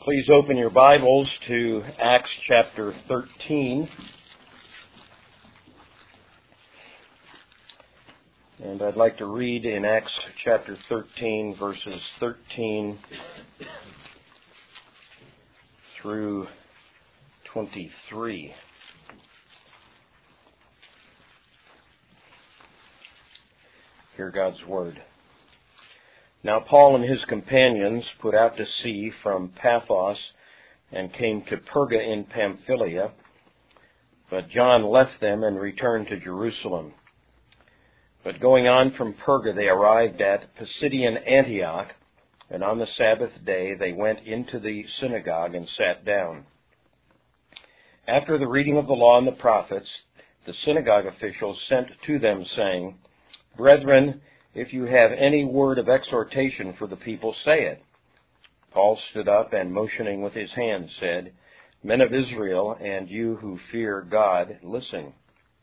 Please open your Bibles to Acts chapter 13. And I'd like to read in Acts chapter 13, verses 13 through 23. Hear God's Word. Now Paul and his companions put out to sea from Paphos and came to Perga in Pamphylia, but John left them and returned to Jerusalem. But going on from Perga, they arrived at Pisidian Antioch, and on the Sabbath day they went into the synagogue and sat down. After the reading of the law and the prophets, the synagogue officials sent to them, saying, "Brethren, if you have any word of exhortation for the people, say it." Paul stood up and, motioning with his hand, said, "Men of Israel, and you who fear God, listen.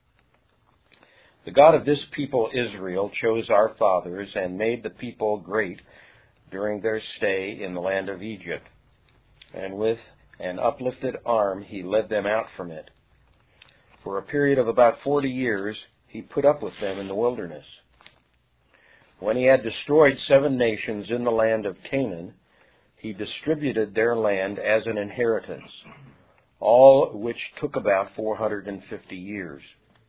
The God of this people Israel chose our fathers and made the people great during their stay in the land of Egypt. And with an uplifted arm he led them out from it. For a period of about 40 years he put up with them in the wilderness. When he had destroyed 7 nations in the land of Canaan, he distributed their land as an inheritance, all which took about 450 years.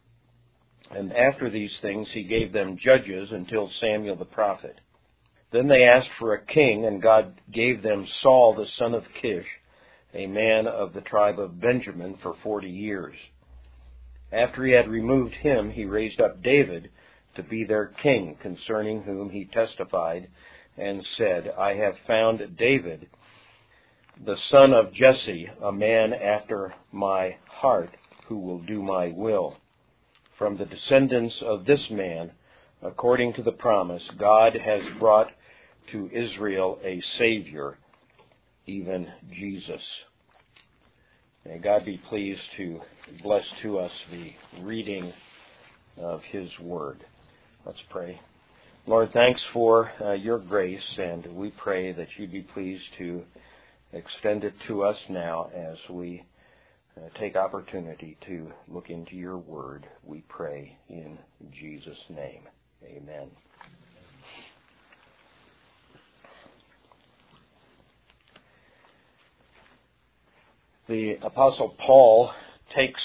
And after these things he gave them judges until Samuel the prophet. Then they asked for a king, and God gave them Saul the son of Kish, a man of the tribe of Benjamin, for 40 years. After he had removed him, he raised up David to be their king, concerning whom he testified and said, I have found David, the son of Jesse, a man after my heart, who will do my will. From the descendants of this man, according to the promise, God has brought to Israel a Savior, even Jesus." May God be pleased to bless to us the reading of His Word. Let's pray. Lord, thanks for your grace, and we pray that you'd be pleased to extend it to us now as we take opportunity to look into your word. We pray in Jesus' name. Amen. The Apostle Paul takes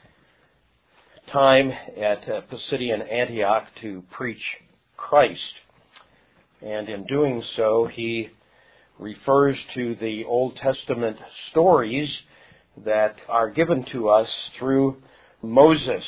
time at Pisidian Antioch to preach Christ. And in doing so, he refers to the Old Testament stories that are given to us through Moses.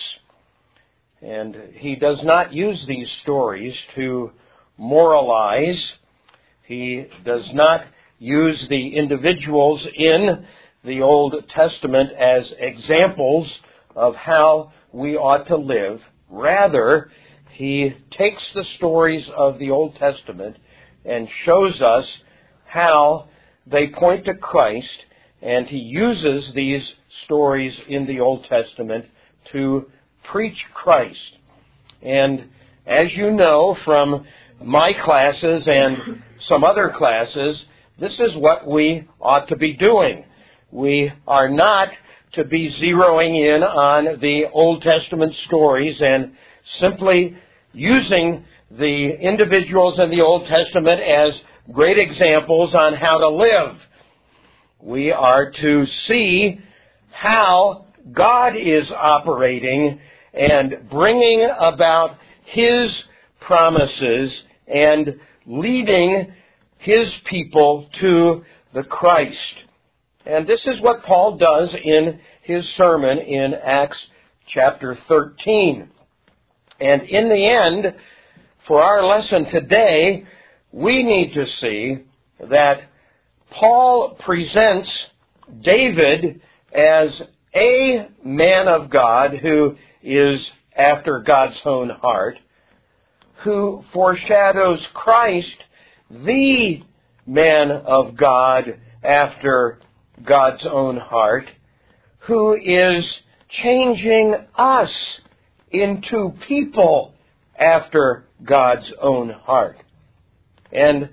And he does not use these stories to moralize. He does not use the individuals in the Old Testament as examples of how we ought to live. Rather, he takes the stories of the Old Testament and shows us how they point to Christ, and he uses these stories in the Old Testament to preach Christ. And as you know from my classes and some other classes, this is what we ought to be doing. We are not to be zeroing in on the Old Testament stories and simply using the individuals in the Old Testament as great examples on how to live. We are to see how God is operating and bringing about His promises and leading His people to the Christ. And this is what Paul does in his sermon in Acts chapter 13. And in the end, for our lesson today, we need to see that Paul presents David as a man of God who is after God's own heart, who foreshadows Christ, the man of God after God's own heart, who is changing us into people after God's own heart. And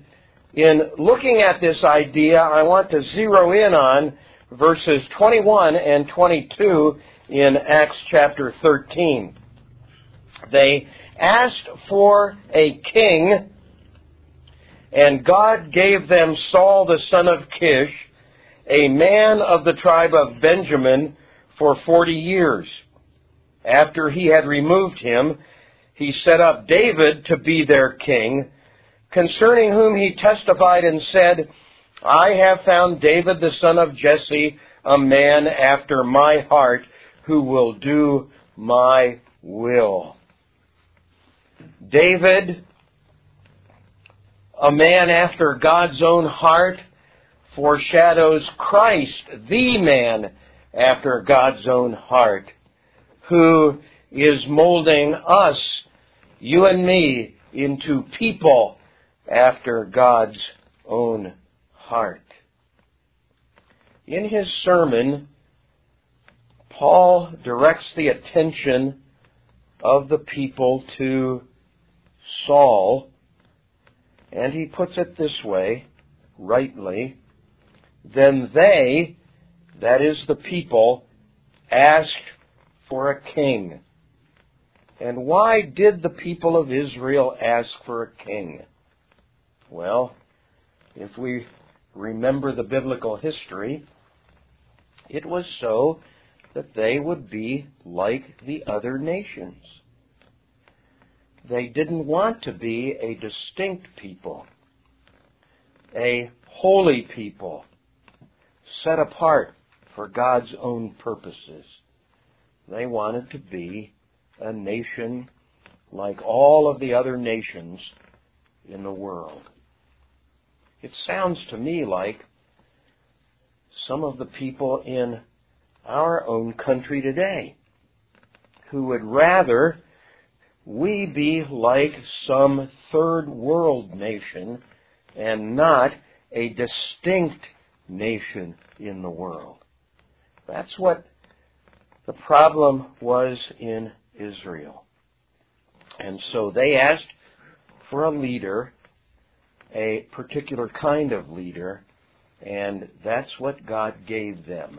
In looking at this idea, I want to zero in on verses 21 and 22 in Acts chapter 13. They asked for a king, and God gave them Saul the son of Kish, a man of the tribe of Benjamin, for 40 years. After he had removed him, he set up David to be their king, concerning whom he testified and said, I have found David the son of Jesse, a man after my heart, who will do my will. David, a man after God's own heart, foreshadows Christ, the man after God's own heart, who is molding us, you and me, into people after God's own heart. In his sermon, Paul directs the attention of the people to Saul, and he puts it this way, rightly, then they, that is the people, asked for a king. And why did the people of Israel ask for a king? Well, if we remember the biblical history, it was so that they would be like the other nations. They didn't want to be a distinct people, a holy people, set apart for God's own purposes. They wanted to be a nation like all of the other nations in the world. It sounds to me like some of the people in our own country today who would rather we be like some third world nation and not a distinct nation in the world. That's what the problem was in Israel. And so they asked for a leader, a particular kind of leader, and that's what God gave them.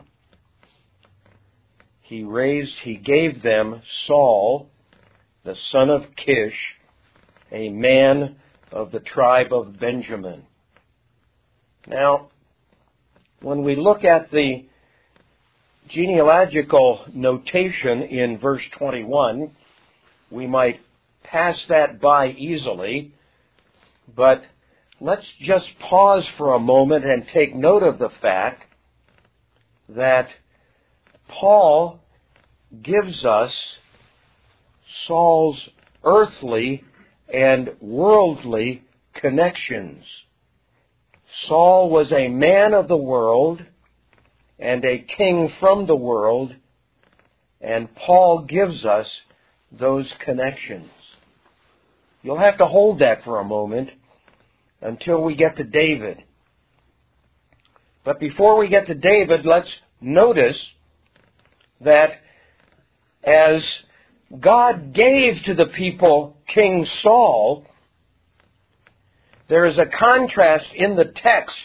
He gave them Saul, the son of Kish, a man of the tribe of Benjamin. Now, when we look at the genealogical notation in verse 21, we might pass that by easily, but let's just pause for a moment and take note of the fact that Paul gives us Saul's earthly and worldly connections. Saul was a man of the world and a king from the world, and Paul gives us those connections. You'll have to hold that for a moment until we get to David. But before we get to David, let's notice that as God gave to the people King Saul, there is a contrast in the text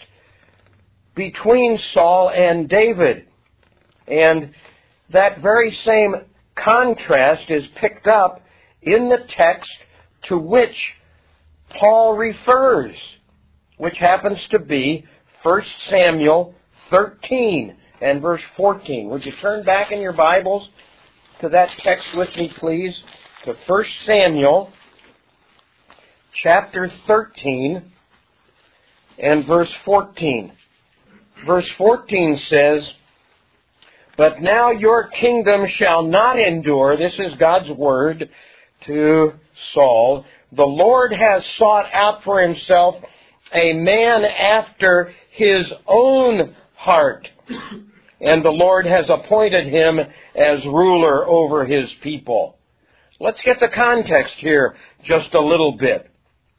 between Saul and David. And that very same contrast is picked up in the text to which Paul refers, which happens to be 1 Samuel 13 and verse 14. Would you turn back in your Bibles to that text with me, please? To 1 Samuel chapter 13 and verse 14. Verse 14 says, "But now your kingdom shall not endure." This is God's word to Saul. "The Lord has sought out for himself a man after his own heart, and the Lord has appointed him as ruler over his people." Let's get the context here just a little bit.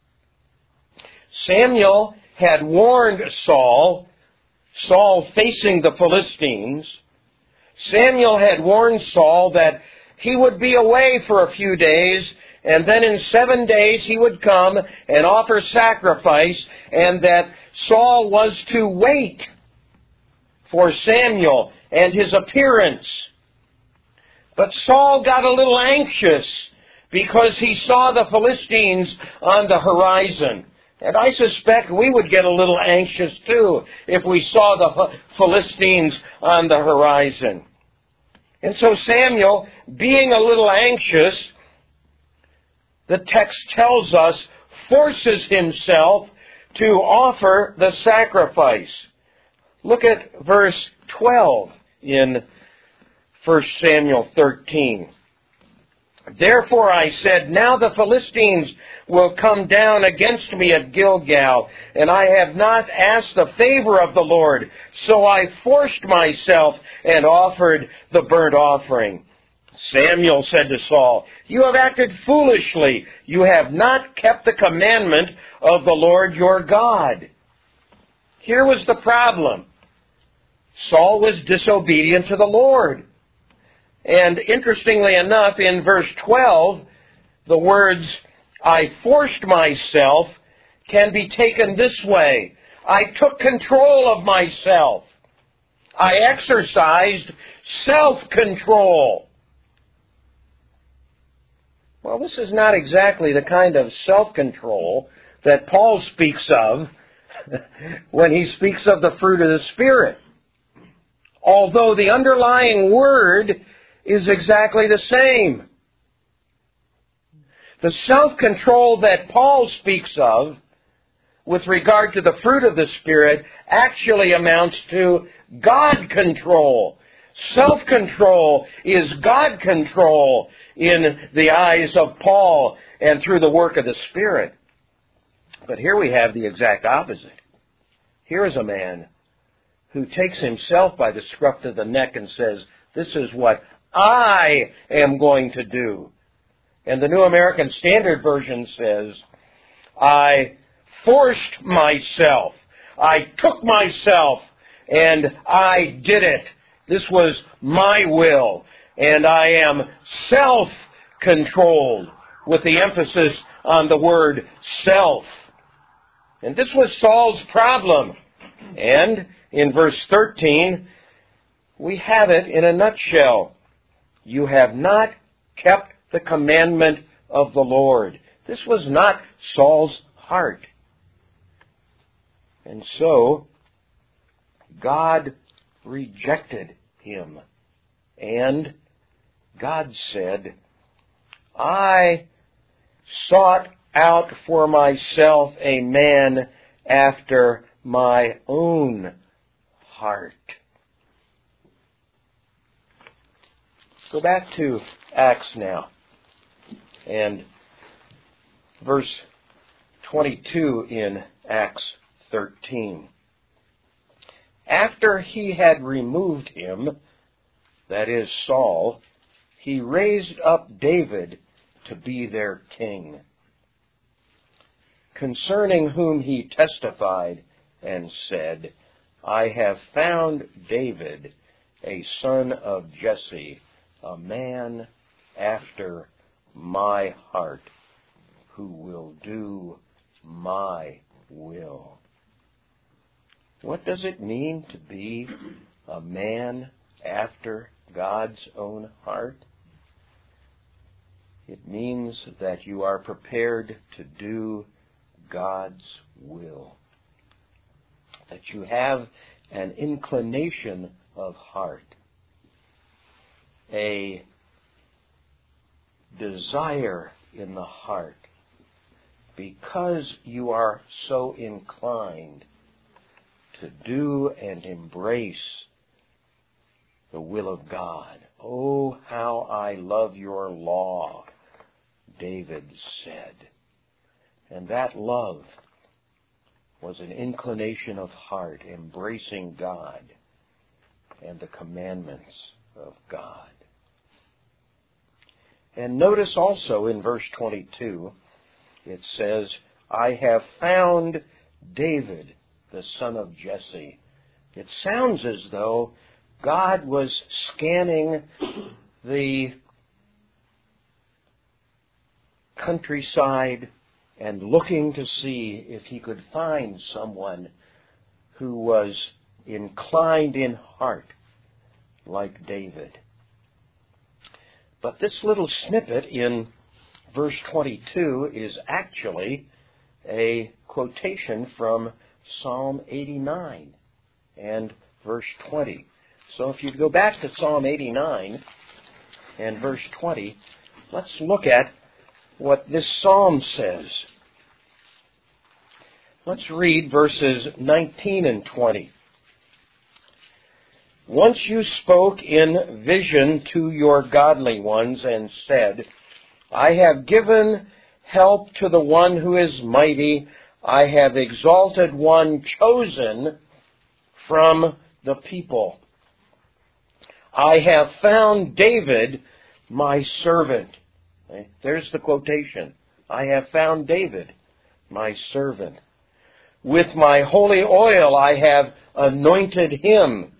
Samuel had warned Saul facing the Philistines. Samuel had warned Saul that he would be away for a few days and then in 7 days he would come and offer sacrifice, and that Saul was to wait for Samuel and his appearance. But Saul got a little anxious because he saw the Philistines on the horizon. And I suspect we would get a little anxious too if we saw the Philistines on the horizon. And so Samuel, being a little anxious, the text tells us, forces himself to offer the sacrifice. Look at verse 12 in 1 Samuel 13. Therefore I said, now the Philistines will come down against me at Gilgal, and I have not asked the favor of the Lord. So I forced myself and offered the burnt offering. Samuel said to Saul, you have acted foolishly. You have not kept the commandment of the Lord your God. Here was the problem. Saul was disobedient to the Lord. And interestingly enough, in verse 12, the words, I forced myself, can be taken this way. I took control of myself. I exercised self-control. Well, this is not exactly the kind of self-control that Paul speaks of when he speaks of the fruit of the Spirit. Although the underlying word is exactly the same. The self-control that Paul speaks of with regard to the fruit of the Spirit actually amounts to God control. Self-control is God control in the eyes of Paul and through the work of the Spirit. But here we have the exact opposite. Here is a man who takes himself by the scruff of the neck and says, this is what I am going to do. And the New American Standard Version says, I forced myself. I took myself and I did it. This was my will. And I am self-controlled, with the emphasis on the word self. And this was Saul's problem. And in verse 13, we have it in a nutshell. You have not kept the commandment of the Lord. This was not Saul's heart. And so, God rejected him. And God said, I sought out for myself a man after my own heart. Go back to Acts now, and verse 22 in Acts 13. After he had removed him, that is Saul, he raised up David to be their king, concerning whom he testified and said, I have found David, a son of Jesse, a man after my heart, who will do my will. What does it mean to be a man after God's own heart? It means that you are prepared to do God's will. That you have an inclination of heart, a desire in the heart, because you are so inclined to do and embrace the will of God. Oh, how I love your law, David said. And that love was an inclination of heart, embracing God and the commandments of God. And notice also in verse 22, it says, I have found David, the son of Jesse. It sounds as though God was scanning the countryside and looking to see if he could find someone who was inclined in heart like David. But this little snippet in verse 22 is actually a quotation from Psalm 89 and verse 20. So if you go back to Psalm 89 and verse 20, let's look at what this psalm says. Let's read verses 19 and 20. Once you spoke in vision to your godly ones and said, I have given help to the one who is mighty. I have exalted one chosen from the people. I have found David, my servant. There's the quotation. I have found David, my servant. With my holy oil I have anointed him,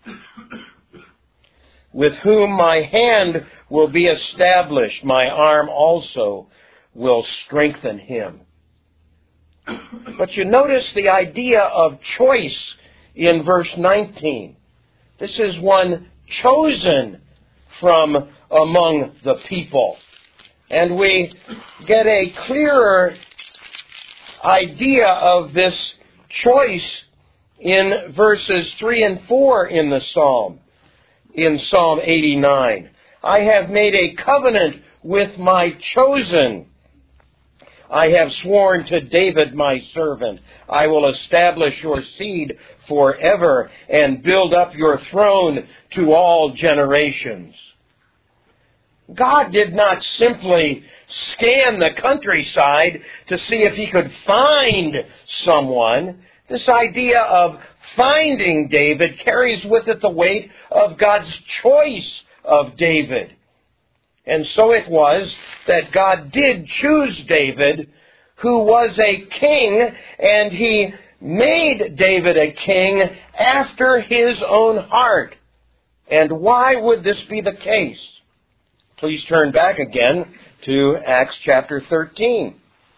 with whom my hand will be established. My arm also will strengthen him. But you notice the idea of choice in verse 19. This is one chosen from among the people. And we get a clearer idea of this choice in verses 3 and 4 in the psalm, in Psalm 89. I have made a covenant with my chosen. I have sworn to David my servant, I will establish your seed forever and build up your throne to all generations. God did not simply scan the countryside to see if he could find someone. This idea of finding David carries with it the weight of God's choice of David. And so it was that God did choose David, who was a king, and he made David a king after his own heart. And why would this be the case? Please turn back again to Acts chapter 13.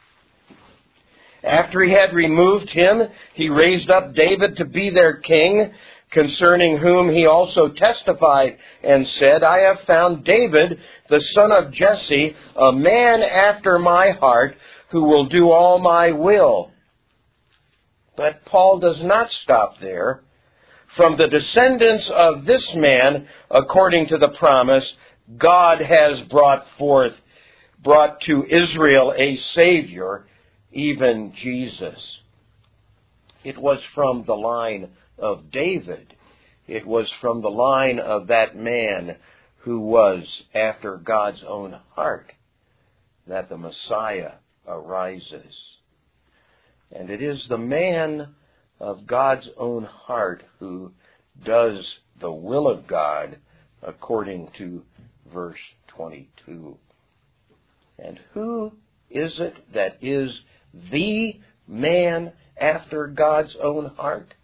After he had removed him, he raised up David to be their king, concerning whom he also testified and said, I have found David, the son of Jesse, a man after my heart, who will do all my will. But Paul does not stop there. From the descendants of this man, according to the promise, God has brought to Israel a Savior, even Jesus. It was from the line of David. It was from the line of that man who was after God's own heart that the Messiah arises. And it is the man of God's own heart who does the will of God according to verse 22. And who is it that is the man after God's own heart?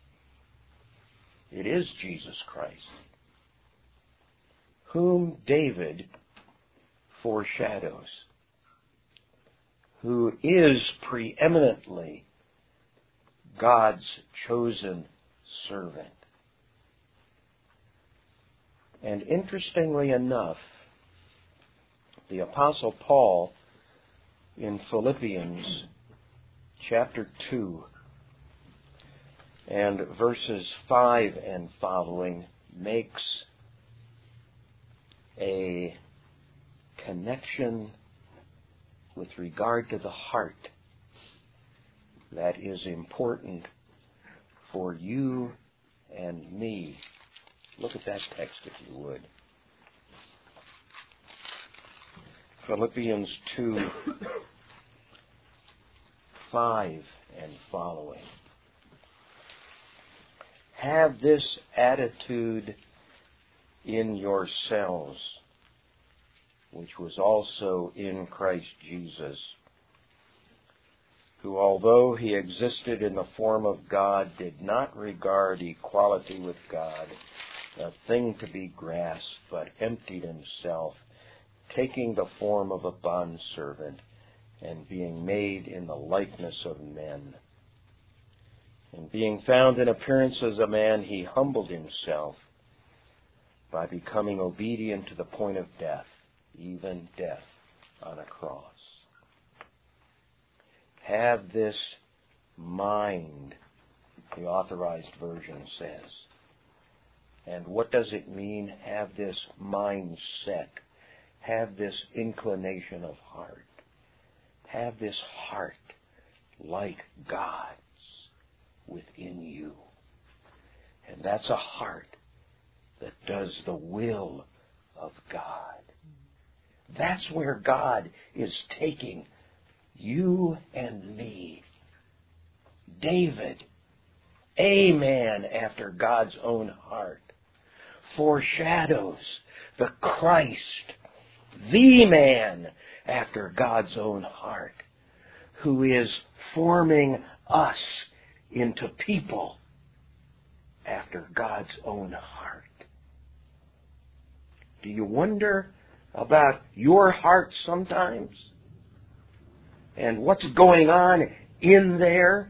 It is Jesus Christ, whom David foreshadows, who is preeminently God's chosen servant. And interestingly enough, the Apostle Paul in Philippians chapter 2 and verses 5 and following makes a connection with regard to the heart that is important for you and me. Look at that text if you would. Philippians 2, 5 and following. Have this attitude in yourselves, which was also in Christ Jesus, who, although he existed in the form of God, did not regard equality with God a thing to be grasped, but emptied himself, taking the form of a bondservant and being made in the likeness of men. And being found in appearance as a man, he humbled himself by becoming obedient to the point of death, even death on a cross. Have this mind, the Authorized Version says. And what does it mean, have this mindset? Have this inclination of heart. Have this heart like God's within you. And that's a heart that does the will of God. That's where God is taking you and me. David, a man after God's own heart, foreshadows the Christ, the man after God's own heart, who is forming us into people after God's own heart. Do you wonder about your heart sometimes? And what's going on in there?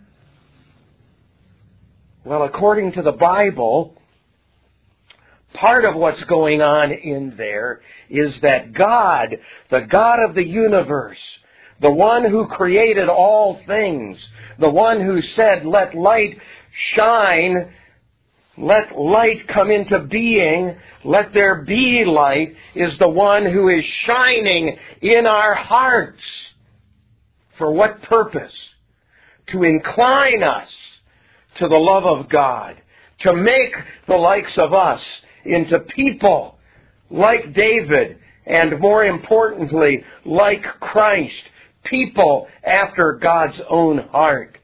Well, according to the Bible, part of what's going on in there is that God, the God of the universe, the one who created all things, the one who said, let light shine, let light come into being, let there be light, is the one who is shining in our hearts. For what purpose? To incline us to the love of God, to make the likes of us into people like David, and more importantly, like Christ, people after God's own heart.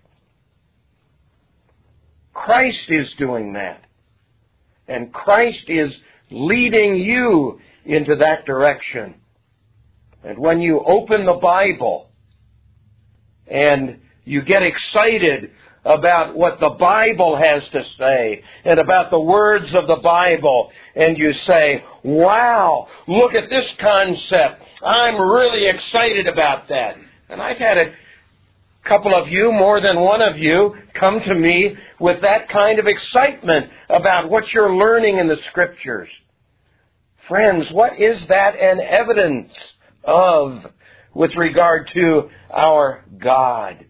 Christ is doing that. And Christ is leading you into that direction. And when you open the Bible and you get excited about what the Bible has to say and about the words of the Bible, and you say, wow, look at this concept. I'm really excited about that. And I've had a couple of you, more than one of you, come to me with that kind of excitement about what you're learning in the Scriptures. Friends, what is that an evidence of with regard to our God?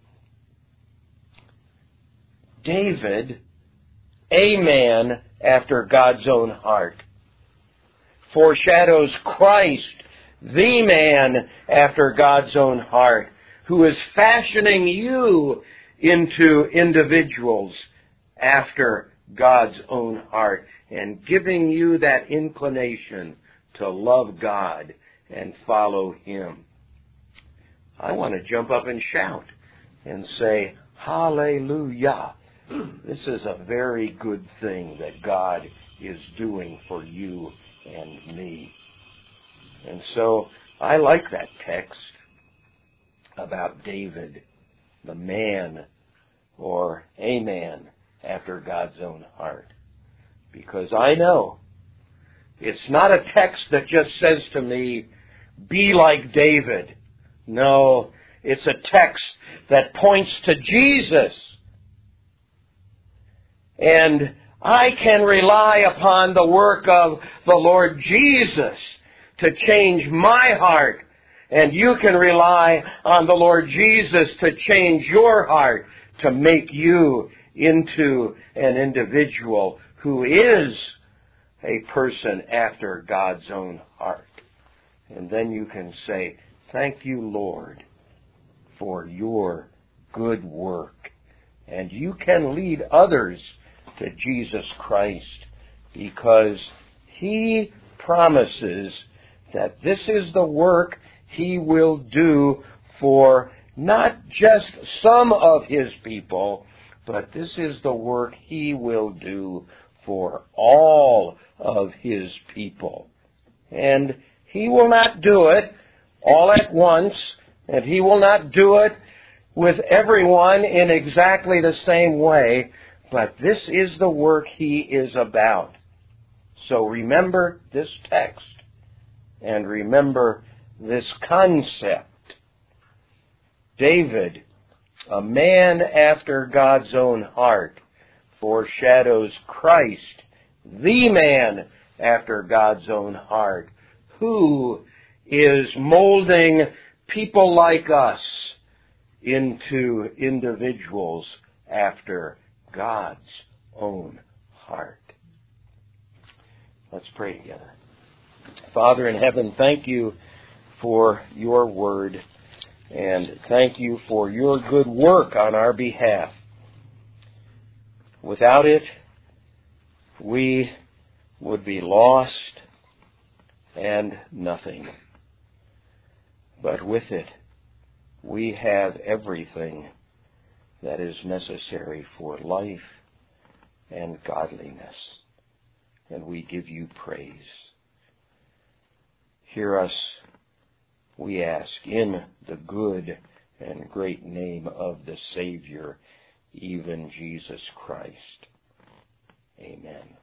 David, a man after God's own heart, foreshadows Christ, the man after God's own heart, who is fashioning you into individuals after God's own heart and giving you that inclination to love God and follow Him. I want to jump up and shout and say, hallelujah. This is a very good thing that God is doing for you and me. And so I like that text about David, the man or a man after God's own heart. Because I know it's not a text that just says to me, be like David. No, it's a text that points to Jesus. And I can rely upon the work of the Lord Jesus to change my heart. And you can rely on the Lord Jesus to change your heart, to make you into an individual who is a person after God's own heart. And then you can say, thank you, Lord, for your good work. And you can lead others to Jesus Christ, because He promises that this is the work He will do for not just some of His people, but this is the work He will do for all of His people. And He will not do it all at once, and He will not do it with everyone in exactly the same way, but this is the work He is about. So remember this text, and remember this concept. David, a man after God's own heart, foreshadows Christ, the man after God's own heart, who is molding people like us into individuals after God's own heart. Let's pray together. Father in heaven, thank you for your word, and thank you for your good work on our behalf. Without it, we would be lost and nothing. But with it, we have everything that is necessary for life and godliness. And we give you praise. Hear us, we ask, in the good and great name of the Savior, even Jesus Christ. Amen.